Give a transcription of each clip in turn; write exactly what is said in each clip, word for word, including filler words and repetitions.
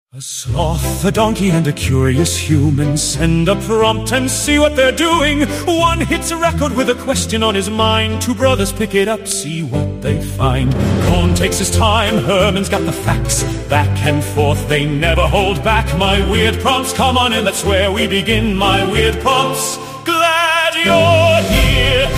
A sloth, a donkey, and a curious human send a prompt and see what they're doing. One hits a record with a question on his mind. Two brothers pick it up, see what they find. Corn takes his time, Herman's got the facts. Back and forth, they never hold back. My weird prompts, come on in, that's where we begin. My weird prompts, glad you're here.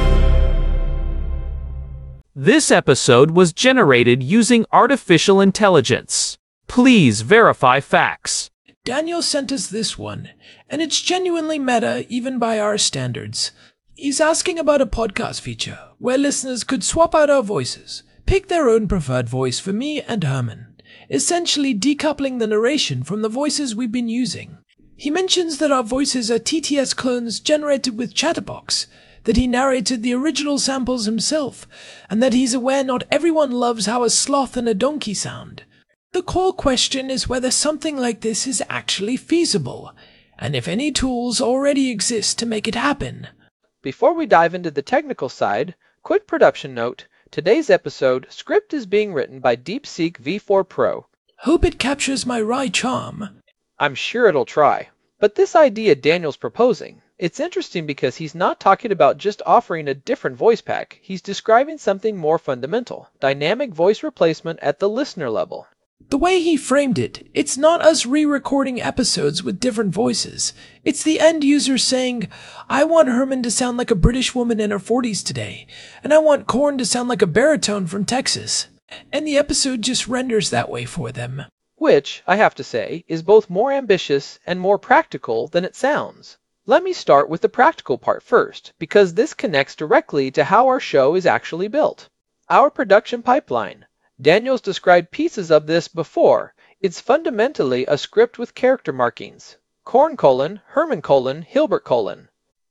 This episode was generated using artificial intelligence. Please verify facts. Daniel sent us this one, and it's genuinely meta even by our standards. He's asking about a podcast feature where listeners could swap out our voices, pick their own preferred voice for me and Herman, essentially decoupling the narration from the voices we've been using. He mentions that our voices are T T S clones generated with Chatterbox, that he narrated the original samples himself, and that he's aware not everyone loves how a sloth and a donkey sound. The core question is whether something like this is actually feasible, and if any tools already exist to make it happen. Before we dive into the technical side, quick production note, today's episode script is being written by DeepSeek V four Pro. Hope it captures my wry charm. I'm sure it'll try. But this idea Daniel's proposing, it's interesting because he's not talking about just offering a different voice pack. He's describing something more fundamental, dynamic voice replacement at the listener level. The way he framed it, it's not us re-recording episodes with different voices. It's the end user saying, I want Herman to sound like a British woman in her forties today, and I want Corn to sound like a baritone from Texas. And the episode just renders that way for them. Which, I have to say, is both more ambitious and more practical than it sounds. Let me start with the practical part first, because this connects directly to how our show is actually built. Our production pipeline. Daniel's described pieces of this before. It's fundamentally a script with character markings. Corn colon, Herman colon, Hilbert colon.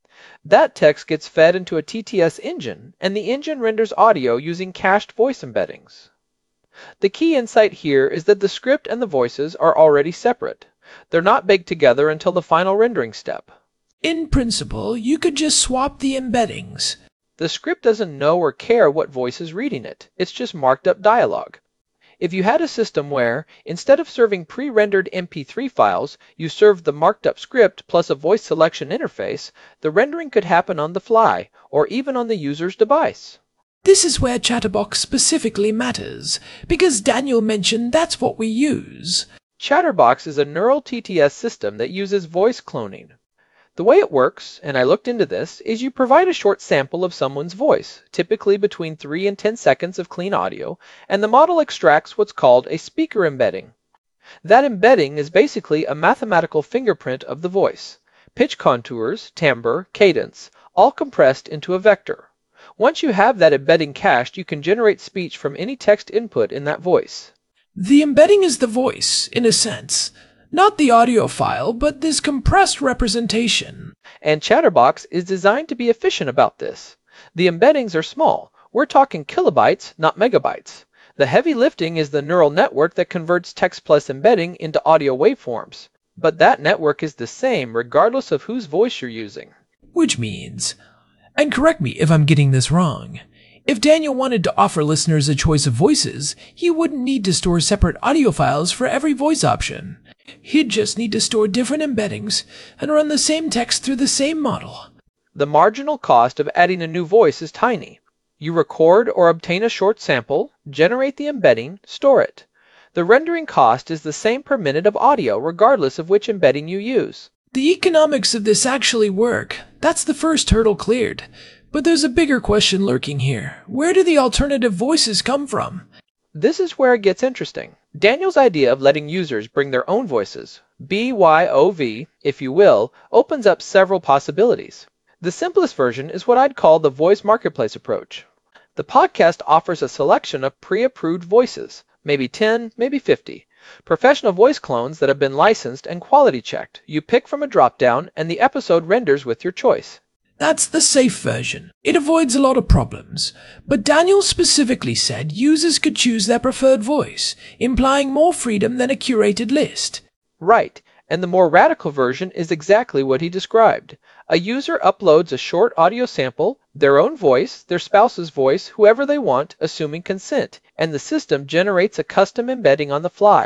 That text gets fed into a T T S engine, and the engine renders audio using cached voice embeddings. The key insight here is that the script and the voices are already separate. They're not baked together until the final rendering step. In principle, you could just swap the embeddings. The script doesn't know or care what voice is reading it. It's just marked up dialogue. If you had a system where, instead of serving pre-rendered M P three files, you served the marked up script plus a voice selection interface, the rendering could happen on the fly, or even on the user's device. This is where Chatterbox specifically matters, because Daniel mentioned that's what we use. Chatterbox is a neural T T S system that uses voice cloning. The way it works, and I looked into this, is you provide a short sample of someone's voice, typically between three and ten seconds of clean audio, and the model extracts what's called a speaker embedding. That embedding is basically a mathematical fingerprint of the voice. Pitch contours, timbre, cadence, all compressed into a vector. Once you have that embedding cached, you can generate speech from any text input in that voice. The embedding is the voice, in a sense. Not the audio file, but this compressed representation. And Chatterbox is designed to be efficient about this. The embeddings are small. We're talking kilobytes, not megabytes. The heavy lifting is the neural network that converts text plus embedding into audio waveforms. But that network is the same regardless of whose voice you're using. Which means, and correct me if I'm getting this wrong, if Daniel wanted to offer listeners a choice of voices, he wouldn't need to store separate audio files for every voice option. He'd just need to store different embeddings and run the same text through the same model. The marginal cost of adding a new voice is tiny. You record or obtain a short sample, generate the embedding, store it. The rendering cost is the same per minute of audio regardless of which embedding you use. The economics of this actually work. That's the first hurdle cleared. But there's a bigger question lurking here. Where do the alternative voices come from? This is where it gets interesting. Daniel's idea of letting users bring their own voices, B Y O V, if you will, opens up several possibilities. The simplest version is what I'd call the voice marketplace approach. The podcast offers a selection of pre-approved voices, maybe ten, maybe fifty. Professional voice clones that have been licensed and quality checked. You pick from a drop-down and the episode renders with your choice. That's the safe version. It avoids a lot of problems. But Daniel specifically said users could choose their preferred voice, implying more freedom than a curated list. Right, and the more radical version is exactly what he described. A user uploads a short audio sample, their own voice, their spouse's voice, whoever they want, assuming consent, and the system generates a custom embedding on the fly.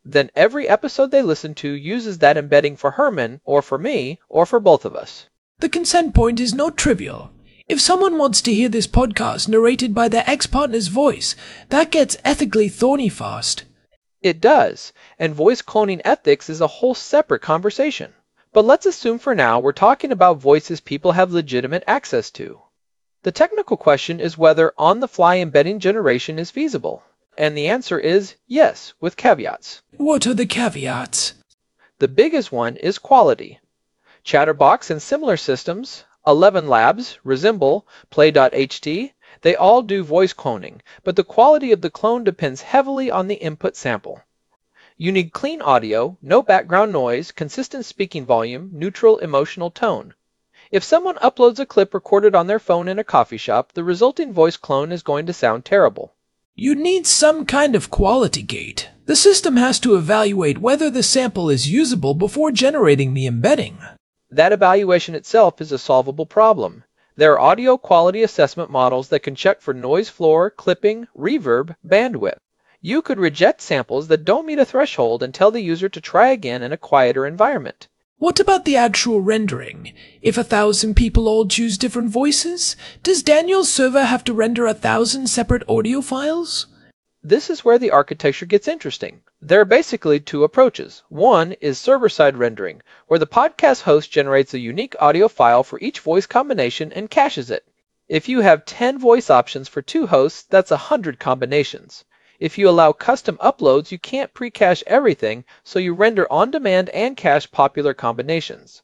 Then every episode they listen to uses that embedding for Herman, or for me, or for both of us. The consent point is not trivial. If someone wants to hear this podcast narrated by their ex-partner's voice, that gets ethically thorny fast. It does, and voice cloning ethics is a whole separate conversation. But let's assume for now we're talking about voices people have legitimate access to. The technical question is whether on-the-fly embedding generation is feasible. And the answer is yes, with caveats. What are the caveats? The biggest one is quality. Chatterbox and similar systems, Eleven Labs, Resemble, Play dot H T, they all do voice cloning, but the quality of the clone depends heavily on the input sample. You need clean audio, no background noise, consistent speaking volume, neutral emotional tone. If someone uploads a clip recorded on their phone in a coffee shop, the resulting voice clone is going to sound terrible. You need some kind of quality gate. The system has to evaluate whether the sample is usable before generating the embedding. That evaluation itself is a solvable problem. There are audio quality assessment models that can check for noise floor, clipping, reverb, bandwidth. You could reject samples that don't meet a threshold and tell the user to try again in a quieter environment. What about the actual rendering? If a thousand people all choose different voices, does Daniel's server have to render a thousand separate audio files? This is where the architecture gets interesting. There are basically two approaches. One is server-side rendering, where the podcast host generates a unique audio file for each voice combination and caches it. If you have ten voice options for two hosts, that's one hundred combinations. If you allow custom uploads, you can't pre-cache everything, so you render on-demand and cache popular combinations.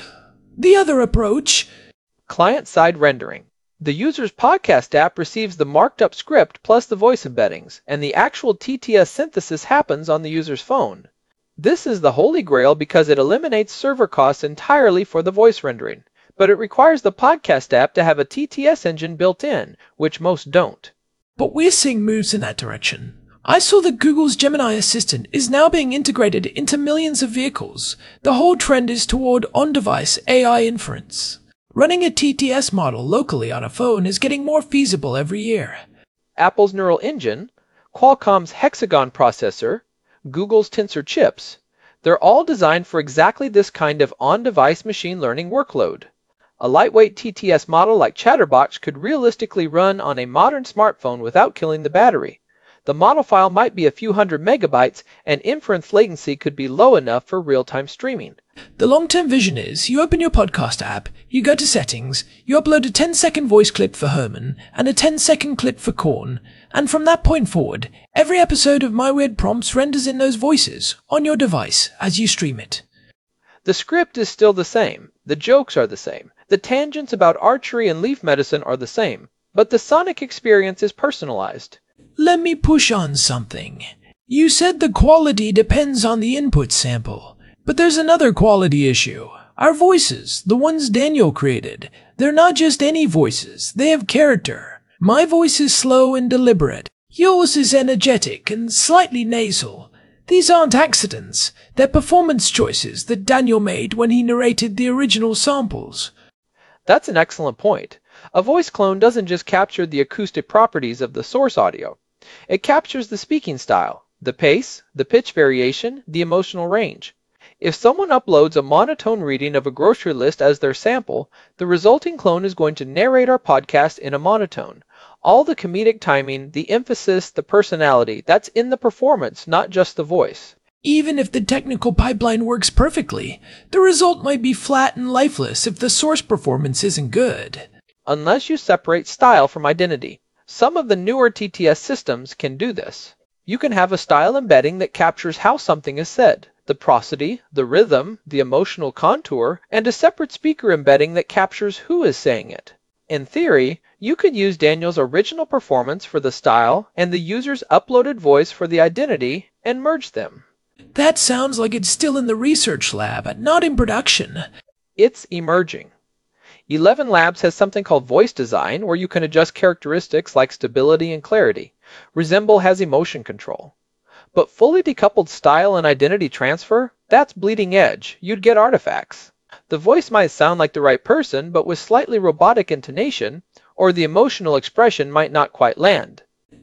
The other approach? Client-side rendering. The user's podcast app receives the marked up script plus the voice embeddings, and the actual T T S synthesis happens on the user's phone. This is the holy grail because it eliminates server costs entirely for the voice rendering, but it requires the podcast app to have a T T S engine built in, which most don't. But we're seeing moves in that direction. I saw that Google's Gemini Assistant is now being integrated into millions of vehicles. The whole trend is toward on-device A I inference. Running a T T S model locally on a phone is getting more feasible every year. Apple's Neural Engine, Qualcomm's Hexagon processor, Google's Tensor chips, they're all designed for exactly this kind of on-device machine learning workload. A lightweight T T S model like Chatterbox could realistically run on a modern smartphone without killing the battery. The model file might be a few hundred megabytes, and inference latency could be low enough for real-time streaming. The long-term vision is, you open your podcast app, you go to settings, you upload a ten-second voice clip for Herman, and a ten-second clip for Korn, and from that point forward, every episode of My Weird Prompts renders in those voices, on your device, as you stream it. The script is still the same, the jokes are the same, the tangents about archery and leaf medicine are the same, but the sonic experience is personalized. Let me push on something. You said the quality depends on the input sample, but there's another quality issue. Our voices, the ones Daniel created, they're not just any voices, they have character. My voice is slow and deliberate. Yours is energetic and slightly nasal. These aren't accidents, they're performance choices that Daniel made when he narrated the original samples. That's an excellent point. A voice clone doesn't just capture the acoustic properties of the source audio. It captures the speaking style, the pace, the pitch variation, the emotional range. If someone uploads a monotone reading of a grocery list as their sample, the resulting clone is going to narrate our podcast in a monotone. All the comedic timing, the emphasis, the personality, that's in the performance, not just the voice. Even if the technical pipeline works perfectly, the result might be flat and lifeless if the source performance isn't good. Unless you separate style from identity. Some of the newer T T S systems can do this. You can have a style embedding that captures how something is said, the prosody, the rhythm, the emotional contour, and a separate speaker embedding that captures who is saying it. In theory, you could use Daniel's original performance for the style and the user's uploaded voice for the identity and merge them. That sounds like it's still in the research lab, not in production. It's emerging. Eleven Labs has something called voice design, where you can adjust characteristics like stability and clarity. Resemble has emotion control. But fully decoupled style and identity transfer, that's bleeding edge. You'd get artifacts. The voice might sound like the right person, but with slightly robotic intonation, or the emotional expression might not quite land.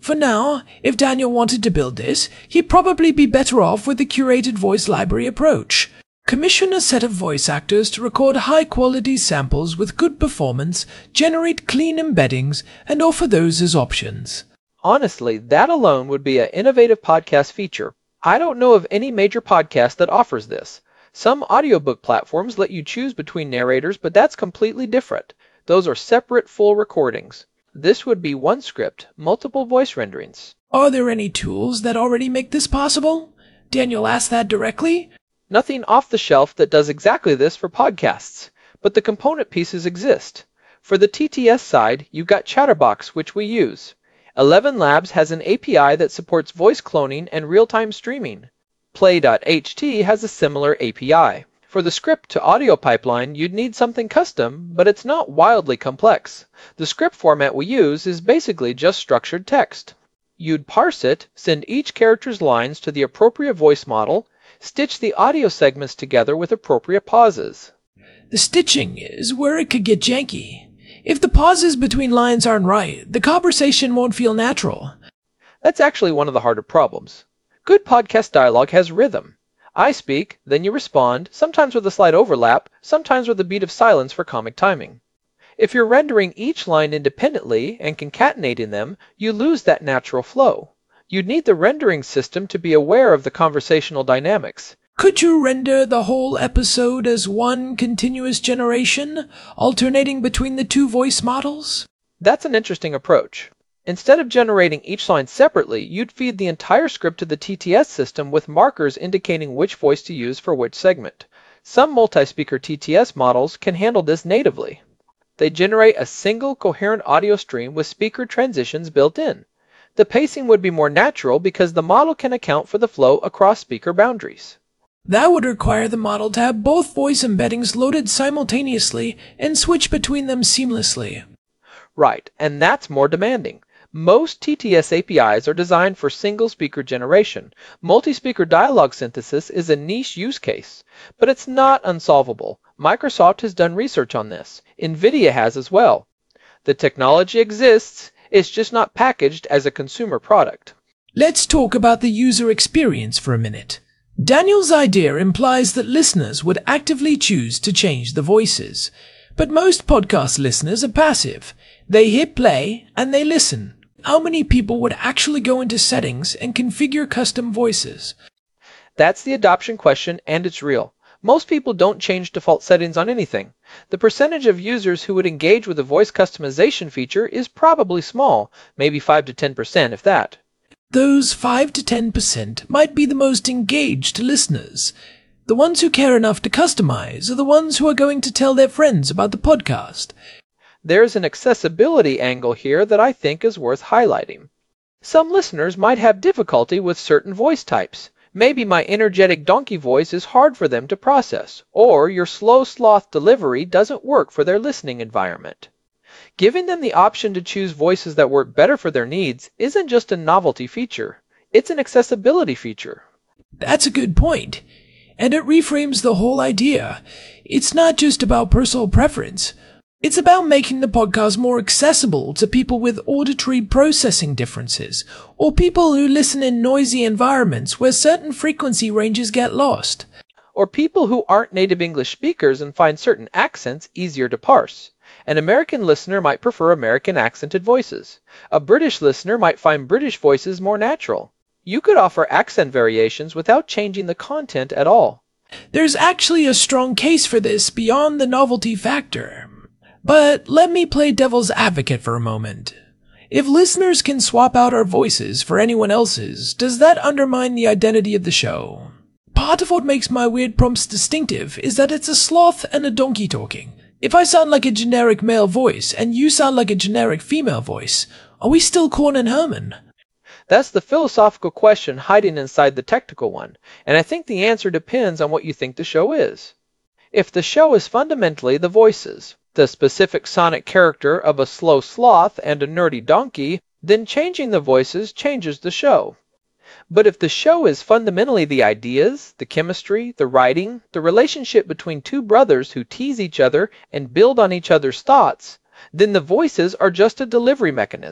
For now, if Daniel wanted to build this, he'd probably be better off with the curated voice library approach. Commission a set of voice actors to record high-quality samples with good performance, generate clean embeddings, and offer those as options. Honestly, that alone would be an innovative podcast feature. I don't know of any major podcast that offers this. Some audiobook platforms let you choose between narrators, but that's completely different. Those are separate full recordings. This would be one script, multiple voice renderings. Are there any tools that already make this possible? Daniel asked that directly. Nothing off the shelf that does exactly this for podcasts, but the component pieces exist. For the T T S side, you've got Chatterbox, which we use. Eleven Labs has an A P I that supports voice cloning and real-time streaming. Play dot H T has a similar A P I. For the script to audio pipeline, you'd need something custom, but it's not wildly complex. The script format we use is basically just structured text. You'd parse it, send each character's lines to the appropriate voice model, stitch the audio segments together with appropriate pauses. The stitching is where it could get janky. If the pauses between lines aren't right, the conversation won't feel natural. That's actually one of the harder problems. Good podcast dialogue has rhythm. I speak, then you respond, sometimes with a slight overlap, sometimes with a beat of silence for comic timing. If you're rendering each line independently and concatenating them, you lose that natural flow. You'd need the rendering system to be aware of the conversational dynamics. Could you render the whole episode as one continuous generation, alternating between the two voice models? That's an interesting approach. Instead of generating each line separately, you'd feed the entire script to the T T S system with markers indicating which voice to use for which segment. Some multi-speaker T T S models can handle this natively. They generate a single coherent audio stream with speaker transitions built in. The pacing would be more natural because the model can account for the flow across speaker boundaries. That would require the model to have both voice embeddings loaded simultaneously and switch between them seamlessly. Right, and that's more demanding. Most T T S A P Is are designed for single speaker generation. Multi-speaker dialogue synthesis is a niche use case, but it's not unsolvable. Microsoft has done research on this. NVIDIA has as well. The technology exists, it's just not packaged as a consumer product. Let's talk about the user experience for a minute. Daniel's idea implies that listeners would actively choose to change the voices. But most podcast listeners are passive. They hit play and they listen. How many people would actually go into settings and configure custom voices? That's the adoption question, and it's real. Most people don't change default settings on anything. The percentage of users who would engage with the voice customization feature is probably small, maybe five to ten percent if that. Those five to ten percent might be the most engaged listeners. The ones who care enough to customize are the ones who are going to tell their friends about the podcast. There's an accessibility angle here that I think is worth highlighting. Some listeners might have difficulty with certain voice types. Maybe my energetic donkey voice is hard for them to process, or your slow sloth delivery doesn't work for their listening environment. Giving them the option to choose voices that work better for their needs isn't just a novelty feature, it's an accessibility feature. That's a good point. And it reframes the whole idea. It's not just about personal preference. It's about making the podcast more accessible to people with auditory processing differences, or people who listen in noisy environments where certain frequency ranges get lost. Or people who aren't native English speakers and find certain accents easier to parse. An American listener might prefer American accented voices. A British listener might find British voices more natural. You could offer accent variations without changing the content at all. There's actually a strong case for this beyond the novelty factor. But let me play devil's advocate for a moment. If listeners can swap out our voices for anyone else's, does that undermine the identity of the show? Part of what makes my weird prompts distinctive is that it's a sloth and a donkey talking. If I sound like a generic male voice and you sound like a generic female voice, are we still Korn and Herman? That's the philosophical question hiding inside the technical one, and I think the answer depends on what you think the show is. If the show is fundamentally the voices, the specific sonic character of a slow sloth and a nerdy donkey, then changing the voices changes the show. But if the show is fundamentally the ideas, the chemistry, the writing, the relationship between two brothers who tease each other and build on each other's thoughts, then the voices are just a delivery mechanism.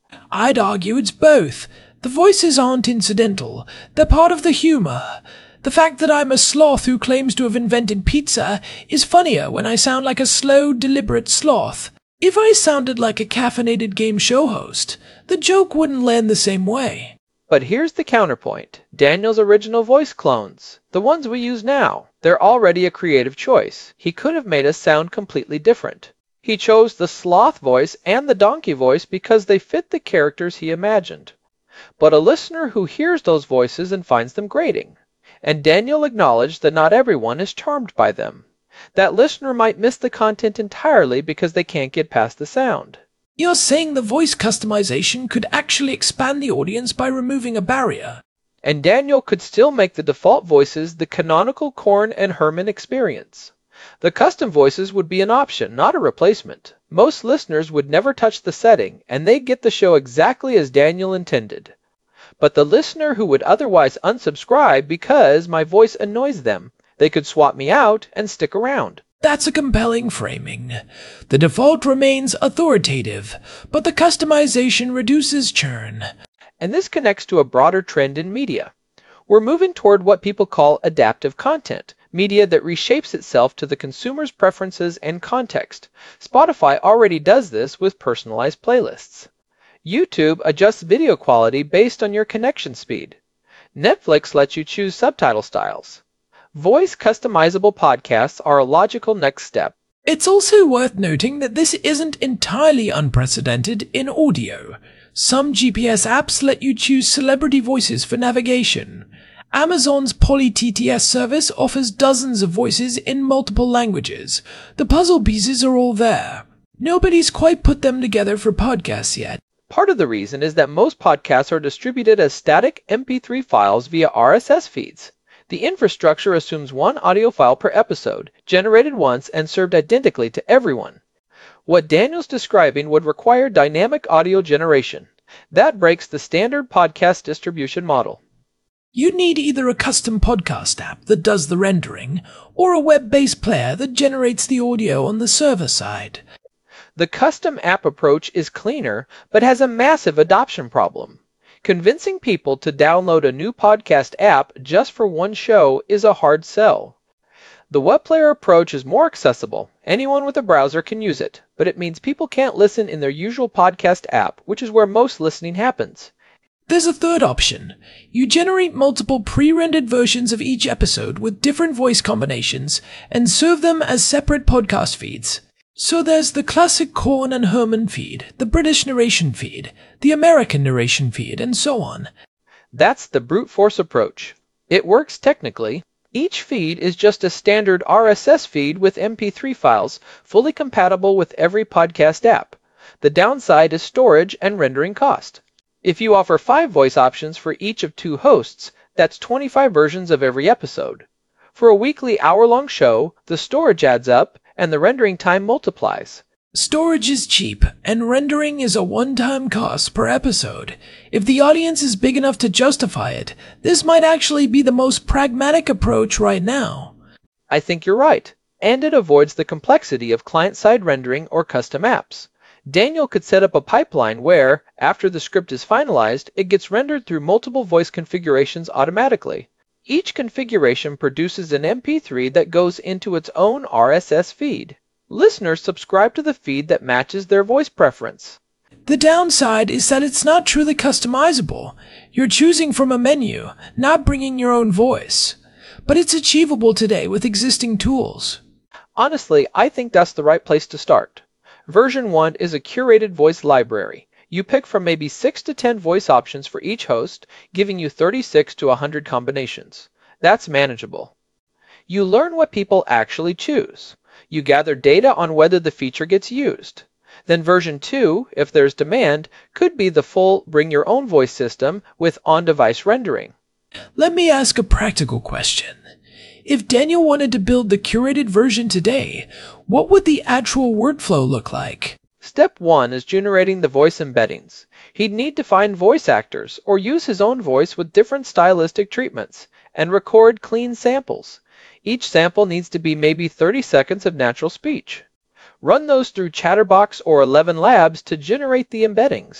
I'd argue it's both. The voices aren't incidental. They're part of the humor. The fact that I'm a sloth who claims to have invented pizza is funnier when I sound like a slow, deliberate sloth. If I sounded like a caffeinated game show host, the joke wouldn't land the same way. But here's the counterpoint. Daniel's original voice clones, the ones we use now, they're already a creative choice. He could have made us sound completely different. He chose the sloth voice and the donkey voice because they fit the characters he imagined. But a listener who hears those voices and finds them grating. And Daniel acknowledged that not everyone is charmed by them. That listener might miss the content entirely because they can't get past the sound. You're saying the voice customization could actually expand the audience by removing a barrier. And Daniel could still make the default voices the canonical Korn and Herman experience. The custom voices would be an option, not a replacement. Most listeners would never touch the setting, and they'd get the show exactly as Daniel intended. But the listener who would otherwise unsubscribe because my voice annoys them, they could swap me out and stick around. That's a compelling framing. The default remains authoritative, but the customization reduces churn. And this connects to a broader trend in media. We're moving toward what people call adaptive content, media that reshapes itself to the consumer's preferences and context. Spotify already does this with personalized playlists. YouTube adjusts video quality based on your connection speed. Netflix lets you choose subtitle styles. Voice customizable podcasts are a logical next step. It's also worth noting that this isn't entirely unprecedented in audio. Some G P S apps let you choose celebrity voices for navigation. Amazon's PolyTTS service offers dozens of voices in multiple languages. The puzzle pieces are all there. Nobody's quite put them together for podcasts yet. Part of the reason is that most podcasts are distributed as static M P three files via R S S feeds. The infrastructure assumes one audio file per episode, generated once and served identically to everyone. What Daniel's describing would require dynamic audio generation. That breaks the standard podcast distribution model. You'd need either a custom podcast app that does the rendering, or a web-based player that generates the audio on the server side. The custom app approach is cleaner, but has a massive adoption problem. Convincing people to download a new podcast app just for one show is a hard sell. The web player approach is more accessible. Anyone with a browser can use it, but it means people can't listen in their usual podcast app, which is where most listening happens. There's a third option. You generate multiple pre-rendered versions of each episode with different voice combinations and serve them as separate podcast feeds. So there's the classic Korn and Herman feed, the British narration feed, the American narration feed, and so on. That's the brute force approach. It works technically. Each feed is just a standard R S S feed with M P three files, fully compatible with every podcast app. The downside is storage and rendering cost. If you offer five voice options for each of two hosts, that's twenty-five versions of every episode. For a weekly hour-long show, the storage adds up, and the rendering time multiplies. Storage is cheap, and rendering is a one-time cost per episode. If the audience is big enough to justify it, this might actually be the most pragmatic approach right now. I think you're right, and it avoids the complexity of client-side rendering or custom apps. Daniel could set up a pipeline where, after the script is finalized, it gets rendered through multiple voice configurations automatically. Each configuration produces an M P three that goes into its own R S S feed. Listeners subscribe to the feed that matches their voice preference. The downside is that it's not truly customizable. You're choosing from a menu, not bringing your own voice. But it's achievable today with existing tools. Honestly, I think that's the right place to start. Version one is a curated voice library. You pick from maybe six to ten voice options for each host, giving you thirty-six to one hundred combinations. That's manageable. You learn what people actually choose. You gather data on whether the feature gets used. Then version two, if there's demand, could be the full bring your own voice system with on-device rendering. Let me ask a practical question. If Daniel wanted to build the curated version today, what would the actual workflow look like? Step one is generating the voice embeddings. He'd need to find voice actors or use his own voice with different stylistic treatments and record clean samples. Each sample needs to be maybe thirty seconds of natural speech. Run those through Chatterbox or Eleven Labs to generate the embeddings.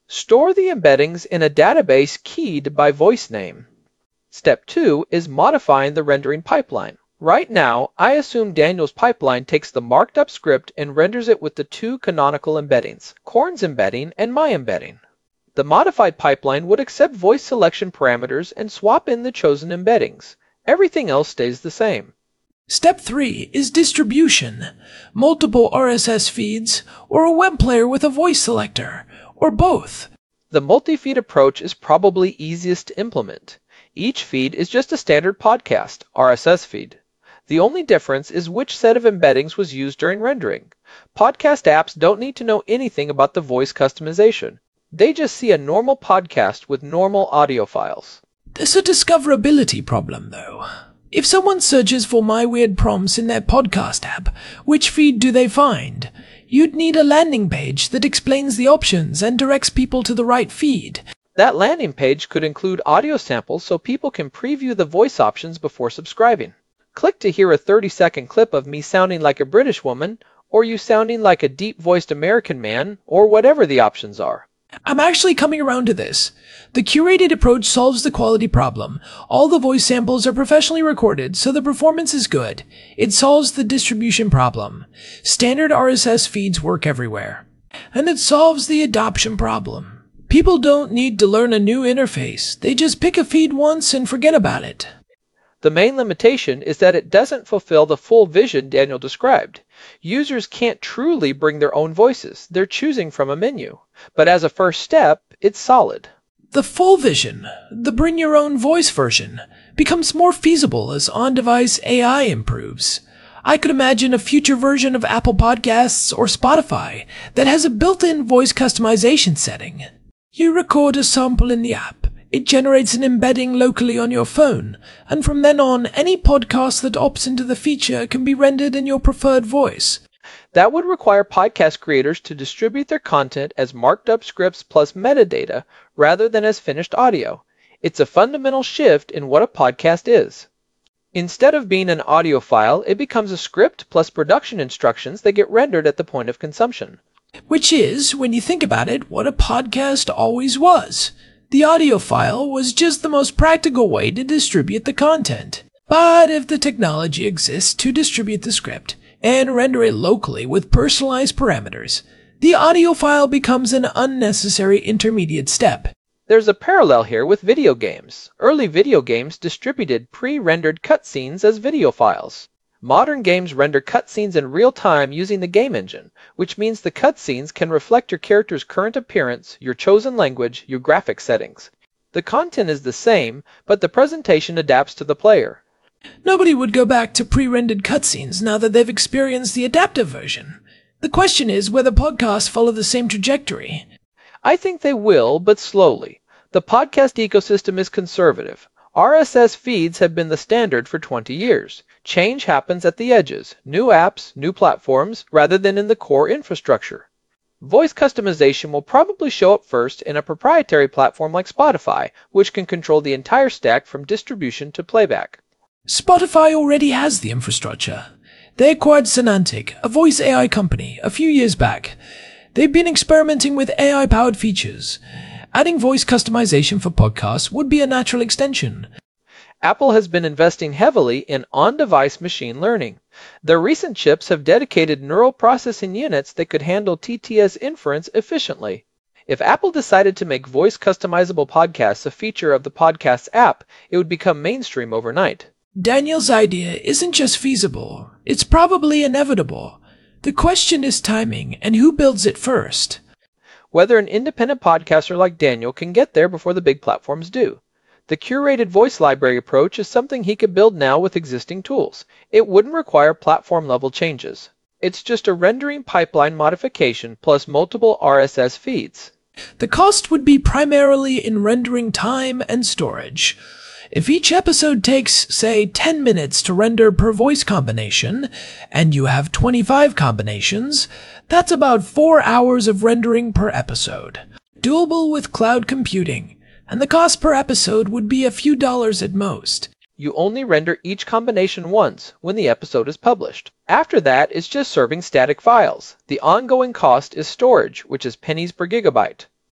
Store the embeddings in a database keyed by voice name. Step two is modifying the rendering pipeline. Right now, I assume Daniel's pipeline takes the marked up script and renders it with the two canonical embeddings, Korn's embedding and my embedding. The modified pipeline would accept voice selection parameters and swap in the chosen embeddings. Everything else stays the same. Step three is distribution. Multiple R S S feeds, or a web player with a voice selector, or both. The multi-feed approach is probably easiest to implement. Each feed is just a standard podcast, R S S feed. The only difference is which set of embeddings was used during rendering. Podcast apps don't need to know anything about the voice customization. They just see a normal podcast with normal audio files. There's a discoverability problem, though. If someone searches for My Weird Prompts in their podcast app, which feed do they find? You'd need a landing page that explains the options and directs people to the right feed. That landing page could include audio samples so people can preview the voice options before subscribing. Click to hear a thirty second clip of me sounding like a British woman, or you sounding like a deep-voiced American man, or whatever the options are. I'm actually coming around to this. The curated approach solves the quality problem. All the voice samples are professionally recorded, so the performance is good. It solves the distribution problem. Standard R S S feeds work everywhere. And it solves the adoption problem. People don't need to learn a new interface. They just pick a feed once and forget about it. The main limitation is that it doesn't fulfill the full vision Daniel described. Users can't truly bring their own voices. They're choosing from a menu. But as a first step, it's solid. The full vision, the bring your own voice version, becomes more feasible as on-device A I improves. I could imagine a future version of Apple Podcasts or Spotify that has a built-in voice customization setting. You record a sample in the app. It generates an embedding locally on your phone, and from then on, any podcast that opts into the feature can be rendered in your preferred voice. That would require podcast creators to distribute their content as marked up scripts plus metadata rather than as finished audio. It's a fundamental shift in what a podcast is. Instead of being an audio file, it becomes a script plus production instructions that get rendered at the point of consumption. Which is, when you think about it, what a podcast always was. The audio file was just the most practical way to distribute the content. But if the technology exists to distribute the script and render it locally with personalized parameters, the audio file becomes an unnecessary intermediate step. There's a parallel here with video games. Early video games distributed pre-rendered cutscenes as video files. Modern games render cutscenes in real time using the game engine, which means the cutscenes can reflect your character's current appearance, your chosen language, your graphic settings. The content is the same, but the presentation adapts to the player. Nobody would go back to pre-rendered cutscenes now that they've experienced the adaptive version. The question is whether podcasts follow the same trajectory. I think they will, but slowly. The podcast ecosystem is conservative. R S S feeds have been the standard for twenty years. Change happens at the edges, new apps, new platforms, rather than in the core infrastructure. Voice customization will probably show up first in a proprietary platform like Spotify, which can control the entire stack from distribution to playback. Spotify already has the infrastructure. They acquired Sonantic, a voice A I company, a few years back. They've been experimenting with A I-powered features. Adding voice customization for podcasts would be a natural extension. Apple has been investing heavily in on-device machine learning. Their recent chips have dedicated neural processing units that could handle T T S inference efficiently. If Apple decided to make voice customizable podcasts a feature of the Podcasts app, it would become mainstream overnight. Daniel's idea isn't just feasible, it's probably inevitable. The question is timing and who builds it first. Whether an independent podcaster like Daniel can get there before the big platforms do. The curated voice library approach is something he could build now with existing tools. It wouldn't require platform-level changes. It's just a rendering pipeline modification plus multiple R S S feeds. The cost would be primarily in rendering time and storage. If each episode takes, say, ten minutes to render per voice combination, and you have twenty-five combinations, that's about four hours of rendering per episode. Doable with cloud computing, and the cost per episode would be a few dollars at most. You only render each combination once, when the episode is published. After that, it's just serving static files. The ongoing cost is storage, which is pennies per gigabyte.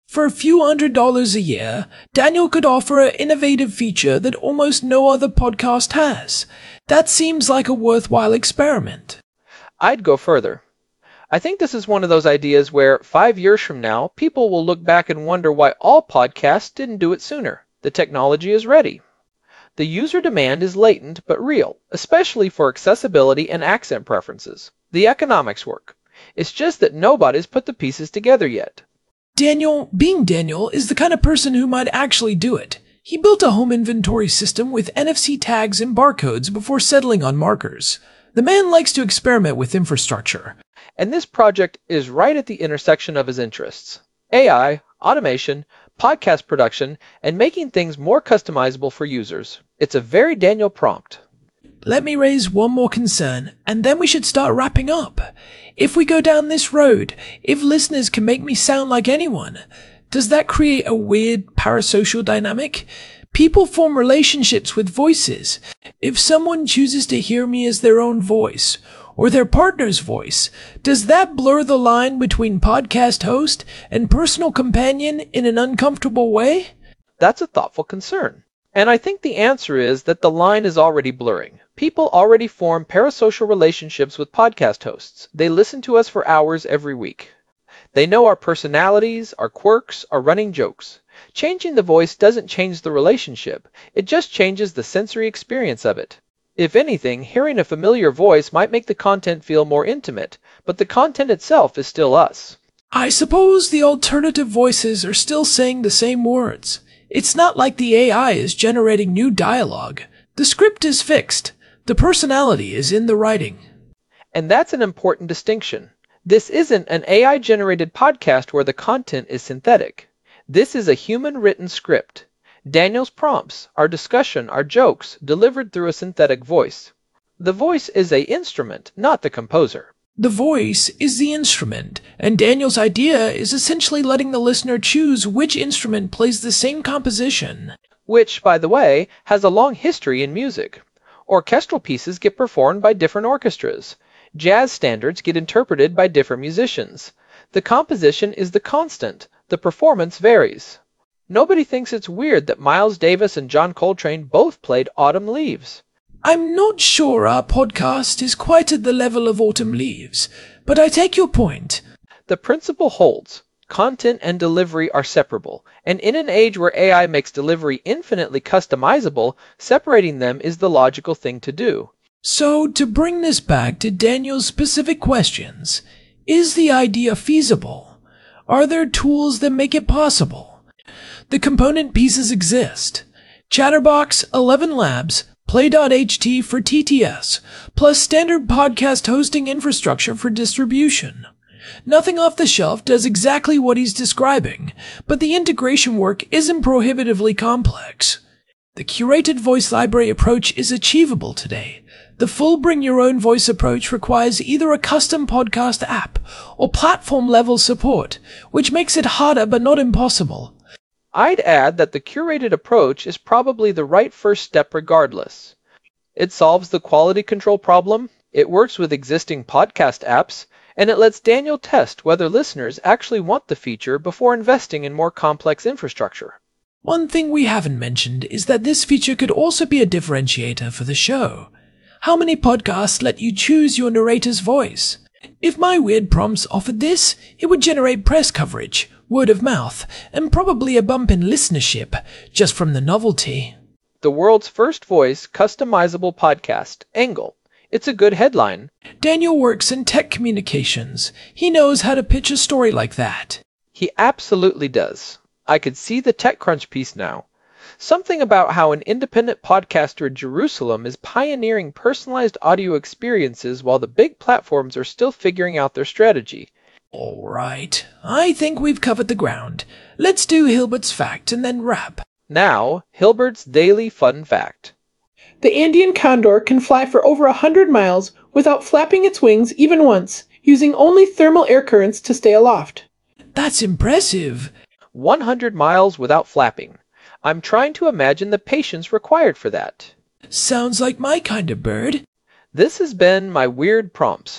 For a few hundred dollars a year, Daniel could offer an innovative feature that almost no other podcast has. That seems like a worthwhile experiment. I'd go further. I think this is one of those ideas where five years from now, people will look back and wonder why all podcasts didn't do it sooner. The technology is ready. The user demand is latent but real, especially for accessibility and accent preferences. The economics work. It's just that nobody's put the pieces together yet. Daniel, being Daniel, is the kind of person who might actually do it. He built a home inventory system with N F C tags and barcodes before settling on markers. The man likes to experiment with infrastructure. And this project is right at the intersection of his interests. A I, automation, podcast production, and making things more customizable for users. It's a very Daniel prompt. Let me raise one more concern, and then we should start wrapping up. If we go down this road, if listeners can make me sound like anyone, does that create a weird parasocial dynamic? People form relationships with voices. If someone chooses to hear me as their own voice, or their partner's voice, does that blur the line between podcast host and personal companion in an uncomfortable way? That's a thoughtful concern. And I think the answer is that the line is already blurring. People already form parasocial relationships with podcast hosts. They listen to us for hours every week. They know our personalities, our quirks, our running jokes. Changing the voice doesn't change the relationship. It just changes the sensory experience of it. If anything, hearing a familiar voice might make the content feel more intimate, but the content itself is still us. I suppose the alternative voices are still saying the same words. It's not like the A I is generating new dialogue. The script is fixed. The personality is in the writing. And that's an important distinction. This isn't an A I-generated podcast where the content is synthetic. This is a human-written script. Daniel's prompts, our discussion, our jokes, delivered through a synthetic voice. The voice is an instrument, not the composer. The voice is the instrument, and Daniel's idea is essentially letting the listener choose which instrument plays the same composition. Which, by the way, has a long history in music. Orchestral pieces get performed by different orchestras. Jazz standards get interpreted by different musicians. The composition is the constant. The performance varies. Nobody thinks it's weird that Miles Davis and John Coltrane both played Autumn Leaves. I'm not sure our podcast is quite at the level of Autumn Leaves, but I take your point. The principle holds. Content and delivery are separable, and in an age where A I makes delivery infinitely customizable, separating them is the logical thing to do. So, to bring this back to Daniel's specific questions, is the idea feasible? Are there tools that make it possible? The component pieces exist. Chatterbox, Eleven Labs, Play dot H T for T T S, plus standard podcast hosting infrastructure for distribution. Nothing off the shelf does exactly what he's describing, but the integration work isn't prohibitively complex. The curated voice library approach is achievable today. The full bring-your-own-voice approach requires either a custom podcast app or platform-level support, which makes it harder but not impossible. I'd add that the curated approach is probably the right first step regardless. It solves the quality control problem, it works with existing podcast apps, and it lets Daniel test whether listeners actually want the feature before investing in more complex infrastructure. One thing we haven't mentioned is that this feature could also be a differentiator for the show. How many podcasts let you choose your narrator's voice? If My Weird Prompts offered this, it would generate press coverage, word of mouth, and probably a bump in listenership, just from the novelty. The world's first voice customizable podcast, Angle. It's a good headline. Daniel works in tech communications. He knows how to pitch a story like that. He absolutely does. I could see the TechCrunch piece now. Something about how an independent podcaster in Jerusalem is pioneering personalized audio experiences while the big platforms are still figuring out their strategy. All right, I think we've covered the ground. Let's do Hilbert's fact and then wrap. Now, Hilbert's daily fun fact. The Andean condor can fly for over a hundred miles without flapping its wings even once, using only thermal air currents to stay aloft. That's impressive. one hundred miles without flapping. I'm trying to imagine the patience required for that. Sounds like my kind of bird. This has been my Weird Prompts.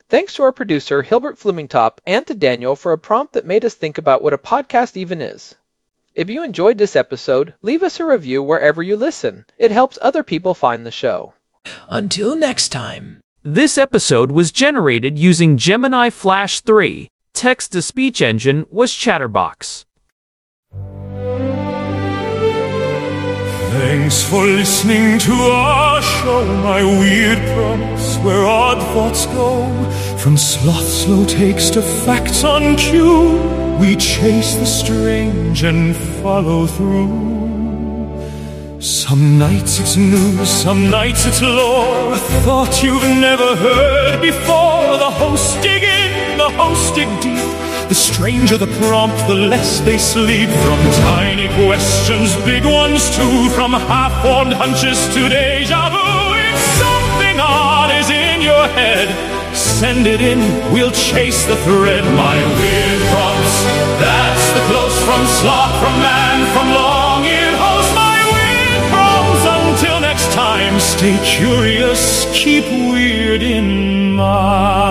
Thanks to our producer, Hilbert Flumingtop, and to Daniel for a prompt that made us think about what a podcast even is. If you enjoyed this episode, leave us a review wherever you listen. It helps other people find the show. Until next time. This episode was generated using Gemini Flash three. Text-to-speech engine was Chatterbox. Thanks for listening to our show, my weird prompts, where odd thoughts go. From sloth slow takes to facts on cue, we chase the strange and follow through. Some nights it's news, some nights it's lore, a thought you've never heard before. The hosts dig in, the hosts dig deep. The stranger the prompt, the less they sleep. From tiny questions, big ones too. From half-formed hunches to deja vu. If something odd is in your head, send it in, we'll chase the thread. My weird prompts, that's the close from sloth, from man, from long-eared host. My until next time, stay curious, keep weird in mind.